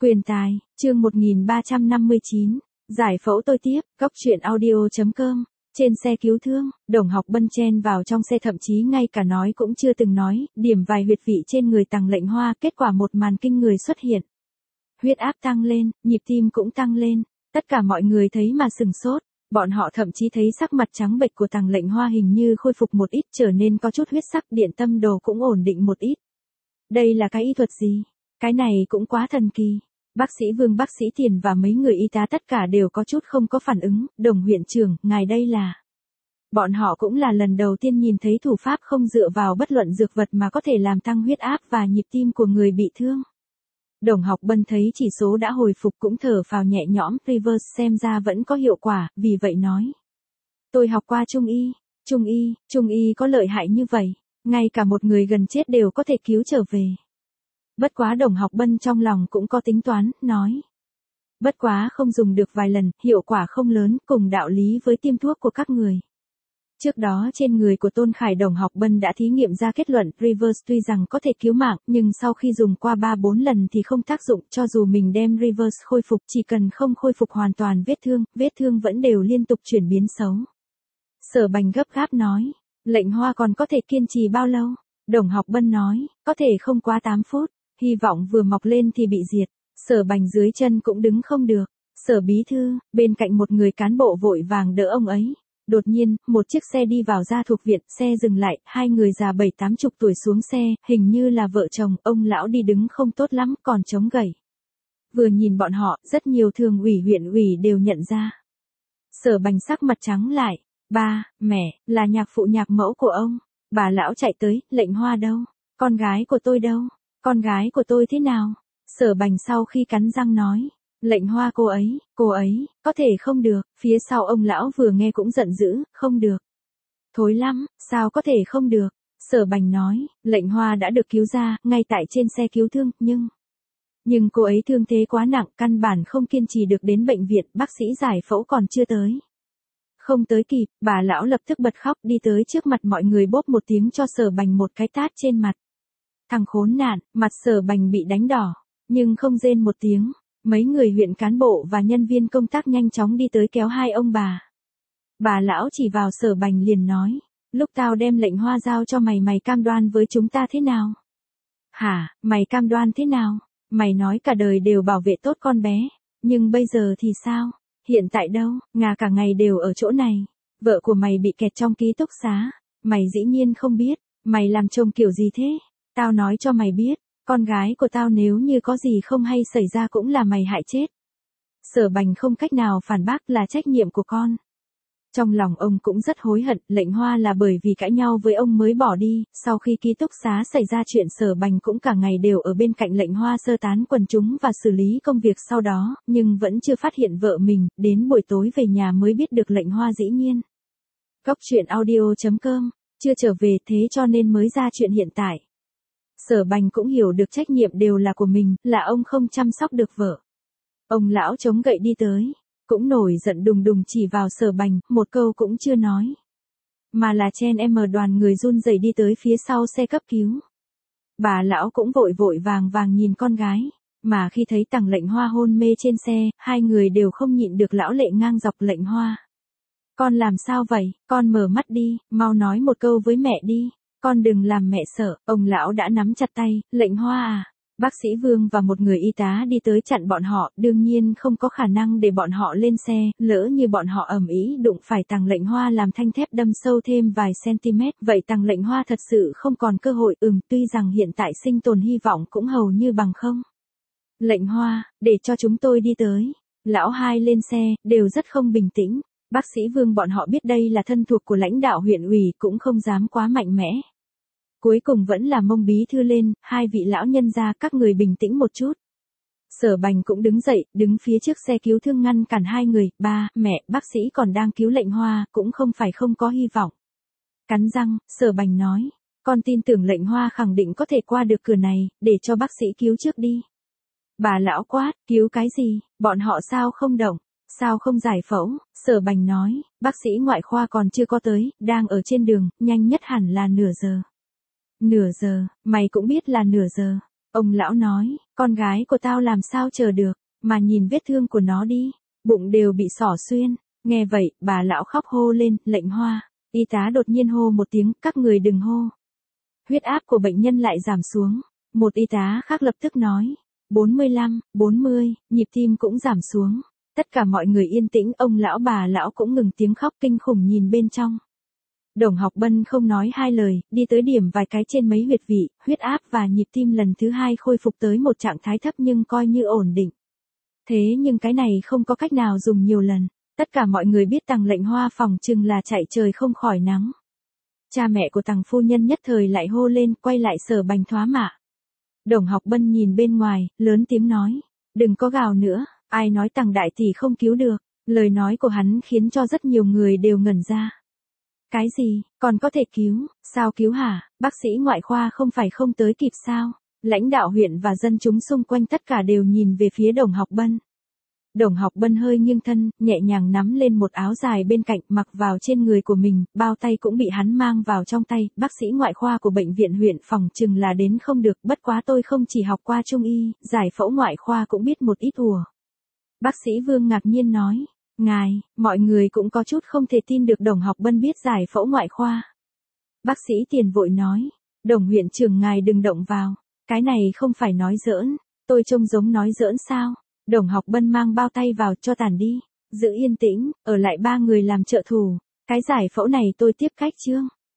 Quyền tài, chương 1359, giải phẫu tôi tiếp, góc truyện audio.com. Trên xe cứu thương, Đồng Học Bân chen vào trong xe, thậm chí ngay cả nói cũng chưa từng nói, điểm vài huyệt vị trên người Tằng Lệnh Hoa, kết quả một màn kinh người xuất hiện. Huyết áp tăng lên, nhịp tim cũng tăng lên, tất cả mọi người thấy mà sừng sốt, bọn họ thậm chí thấy sắc mặt trắng bệch của Tằng Lệnh Hoa hình như khôi phục một ít, trở nên có chút huyết sắc, điện tâm đồ cũng ổn định một ít. Đây là cái y thuật gì? Cái này cũng quá thần kỳ. Bác sĩ Vương, bác sĩ Tiền và mấy người y tá tất cả đều có chút không có phản ứng. Đồng huyện trưởng, ngài đây là... Bọn họ cũng là lần đầu tiên nhìn thấy thủ pháp không dựa vào bất luận dược vật mà có thể làm tăng huyết áp và nhịp tim của người bị thương. Đồng Học Bân thấy chỉ số đã hồi phục cũng thở phào nhẹ nhõm, reverse xem ra vẫn có hiệu quả, vì vậy nói. Tôi học qua Trung y có lợi hại như vậy, ngay cả một người gần chết đều có thể cứu trở về. Bất quá Đồng Học Bân trong lòng cũng có tính toán, nói. Bất quá không dùng được vài lần, hiệu quả không lớn, cùng đạo lý với tiêm thuốc của các người. Trước đó trên người của Tôn Khải, Đồng Học Bân đã thí nghiệm ra kết luận, reverse tuy rằng có thể cứu mạng, nhưng sau khi dùng qua 3-4 lần thì không tác dụng, cho dù mình đem reverse khôi phục, chỉ cần không khôi phục hoàn toàn vết thương vẫn đều liên tục chuyển biến xấu. Sở Bành gấp gáp nói, Lệnh Hoa còn có thể kiên trì bao lâu? Đồng Học Bân nói, có thể không quá 8 phút. Hy vọng vừa mọc lên thì bị diệt. Sở Bành dưới chân cũng đứng không được. Sở bí thư, bên cạnh một người cán bộ vội vàng đỡ ông ấy. Đột nhiên, một chiếc xe đi vào Gia Thuộc Viện, xe dừng lại, hai người già 7-80 tuổi xuống xe, hình như là vợ chồng, ông lão đi đứng không tốt lắm, còn chống gậy. Vừa nhìn bọn họ, rất nhiều thường ủy huyện ủy đều nhận ra. Sở Bành sắc mặt trắng lại, ba, mẹ, là nhạc phụ nhạc mẫu của ông. Bà lão chạy tới, Lệnh Hoa đâu? Con gái của tôi đâu? Con gái của tôi thế nào? Sở Bành sau khi cắn răng nói. Lệnh Hoa cô ấy, có thể không được. Phía sau ông lão vừa nghe cũng giận dữ, không được. Thối lắm, sao có thể không được? Sở Bành nói, Lệnh Hoa đã được cứu ra, ngay tại trên xe cứu thương, nhưng cô ấy thương thế quá nặng, căn bản không kiên trì được đến bệnh viện, bác sĩ giải phẫu còn chưa tới. Không tới kịp, bà lão lập tức bật khóc, đi tới trước mặt mọi người bóp một tiếng cho Sở Bành một cái tát trên mặt. Thằng khốn nạn, mặt Sở Bành bị đánh đỏ, nhưng không rên một tiếng. Mấy người huyện cán bộ và nhân viên công tác nhanh chóng đi tới kéo hai ông bà. Bà lão chỉ vào Sở Bành liền nói, lúc tao đem Lệnh Hoa giao cho mày, mày cam đoan với chúng ta thế nào? Hả, mày cam đoan thế nào? Mày nói cả đời đều bảo vệ tốt con bé, nhưng bây giờ thì sao? Hiện tại đâu, ngà cả ngày đều ở chỗ này. Vợ của mày bị kẹt trong ký túc xá. Mày dĩ nhiên không biết, mày làm chồng kiểu gì thế? Tao nói cho mày biết, con gái của tao nếu như có gì không hay xảy ra cũng là mày hại chết. Sở Bành không cách nào phản bác, là trách nhiệm của con. Trong lòng ông cũng rất hối hận, Lệnh Hoa là bởi vì cãi nhau với ông mới bỏ đi, sau khi ký túc xá xảy ra chuyện Sở Bành cũng cả ngày đều ở bên cạnh Lệnh Hoa sơ tán quần chúng và xử lý công việc sau đó, nhưng vẫn chưa phát hiện vợ mình, đến buổi tối về nhà mới biết được Lệnh Hoa dĩ nhiên. Góc truyện audio.com, chưa trở về thế cho nên mới ra chuyện hiện tại. Sở Bành cũng hiểu được trách nhiệm đều là của mình, là ông không chăm sóc được vợ. Ông lão chống gậy đi tới, cũng nổi giận đùng đùng chỉ vào Sở Bành, một câu cũng chưa nói. Mà là chen đoàn người run rẩy đi tới phía sau xe cấp cứu. Bà lão cũng vội vàng nhìn con gái, mà khi thấy Tằng Lệnh Hoa hôn mê trên xe, hai người đều không nhịn được lão lệ ngang dọc. Lệnh Hoa, con làm sao vậy, con mở mắt đi, mau nói một câu với mẹ đi. Con đừng làm mẹ sợ, ông lão đã nắm chặt tay, Lệnh Hoa à. Bác sĩ Vương và một người y tá đi tới chặn bọn họ, đương nhiên không có khả năng để bọn họ lên xe, lỡ như bọn họ ầm ĩ đụng phải Tằng Lệnh Hoa làm thanh thép đâm sâu thêm vài cm, vậy Tằng Lệnh Hoa thật sự không còn cơ hội, tuy rằng hiện tại sinh tồn hy vọng cũng hầu như bằng không. Lệnh Hoa, để cho chúng tôi đi tới. Lão hai lên xe, đều rất không bình tĩnh. Bác sĩ Vương bọn họ biết đây là thân thuộc của lãnh đạo huyện ủy, cũng không dám quá mạnh mẽ. Cuối cùng vẫn là Mông bí thư lên, hai vị lão nhân gia, các người bình tĩnh một chút. Sở Bành cũng đứng dậy, đứng phía trước xe cứu thương ngăn cản hai người, ba, mẹ, bác sĩ còn đang cứu Lệnh Hoa, cũng không phải không có hy vọng. Cắn răng, Sở Bành nói, con tin tưởng Lệnh Hoa khẳng định có thể qua được cửa này, để cho bác sĩ cứu trước đi. Bà lão quát, cứu cái gì, bọn họ sao không động? Sao không giải phẫu? Sở Bành nói, bác sĩ ngoại khoa còn chưa có tới, đang ở trên đường, nhanh nhất hẳn là nửa giờ. Nửa giờ, mày cũng biết là nửa giờ. Ông lão nói, con gái của tao làm sao chờ được, mà nhìn vết thương của nó đi, bụng đều bị xỏ xuyên. Nghe vậy, bà lão khóc hô lên, lệnh Hoa. Y tá đột nhiên hô một tiếng, các người đừng hô. Huyết áp của bệnh nhân lại giảm xuống. Một y tá khác lập tức nói, 45, 40, nhịp tim cũng giảm xuống. Tất cả mọi người yên tĩnh, ông lão bà lão cũng ngừng tiếng khóc kinh khủng nhìn bên trong. Đồng Học Bân không nói hai lời, đi tới điểm vài cái trên mấy huyệt vị, huyết áp và nhịp tim lần thứ hai khôi phục tới một trạng thái thấp nhưng coi như ổn định. Thế nhưng cái này không có cách nào dùng nhiều lần. Tất cả mọi người biết Tằng lệnh Hoa phòng chừng là chạy trời không khỏi nắng. Cha mẹ của Tằng phu nhân nhất thời lại hô lên, quay lại Sở Bành Thoá Mạ. Đồng Học Bân nhìn bên ngoài, lớn tiếng nói, đừng có gào nữa, ai nói Tằng đại tỷ không cứu được. Lời nói của hắn khiến cho rất nhiều người đều ngẩn ra. Cái gì, còn có thể cứu, sao cứu hả, bác sĩ ngoại khoa không phải không tới kịp sao? Lãnh đạo huyện và dân chúng xung quanh tất cả đều nhìn về phía Đồng Học Bân. Đồng Học Bân hơi nghiêng thân, nhẹ nhàng nắm lên một áo dài bên cạnh mặc vào trên người của mình, bao tay cũng bị hắn mang vào trong tay. Bác sĩ ngoại khoa của bệnh viện huyện phòng chừng là đến không được, bất quá tôi không chỉ học qua trung y, giải phẫu ngoại khoa cũng biết một ít ùa. Bác sĩ Vương ngạc nhiên nói, ngài, mọi người cũng có chút không thể tin được Đồng Học Bân biết giải phẫu ngoại khoa. Bác sĩ Tiền vội nói, Đồng huyện trưởng ngài đừng động vào, cái này không phải nói giỡn, tôi trông giống nói giỡn sao? Đồng Học Bân mang bao tay vào, cho tàn đi, giữ yên tĩnh, ở lại ba người làm trợ thủ, cái giải phẫu này tôi tiếp cách chương.